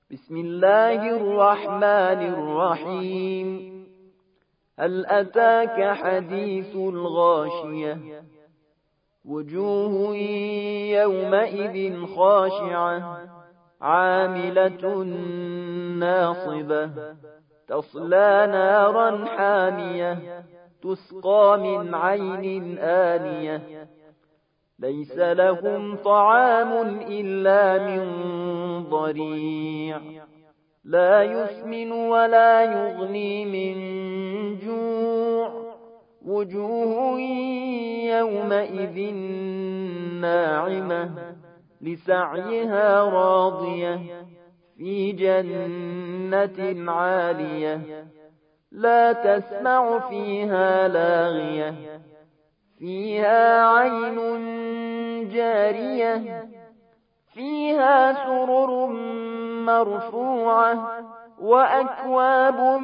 بسم الله الرحمن الرحيم. هل أتاك حديث الغاشية؟ وجوه يومئذ خاشعة عاملة ناصبة تصلى نارا حامية تسقى من عين آنية ليس لهم طعام إلا من ضريع لا يسمن ولا يغني من جوع وجوه يومئذ ناعمة لسعيها راضية في جنة عالية لا تسمع فيها لاغية فيها عين جارية فيها سرر مرفوعة وأكواب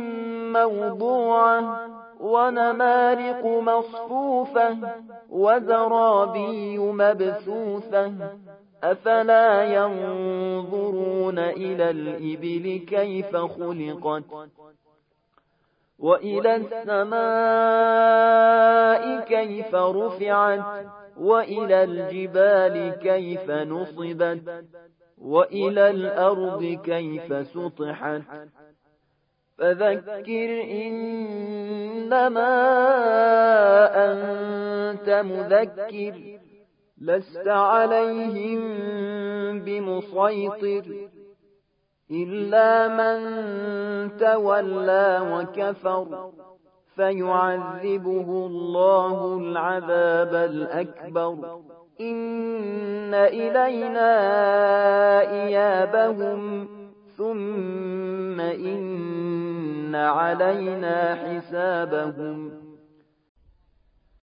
موضوعة ونمارق مصفوفة وزرابي مبثوثة أفلا ينظرون إلى الإبل كيف خلقت وإلى السماء كيف رفعت وإلى الجبال كيف نصبت وإلى الأرض كيف سطحت فذكر إنما أنت مذكر لست عليهم بمسيطر إلا من تولى وكفر فيعذبه الله العذاب الأكبر إن إلينا إيابهم ثم إن علينا حسابهم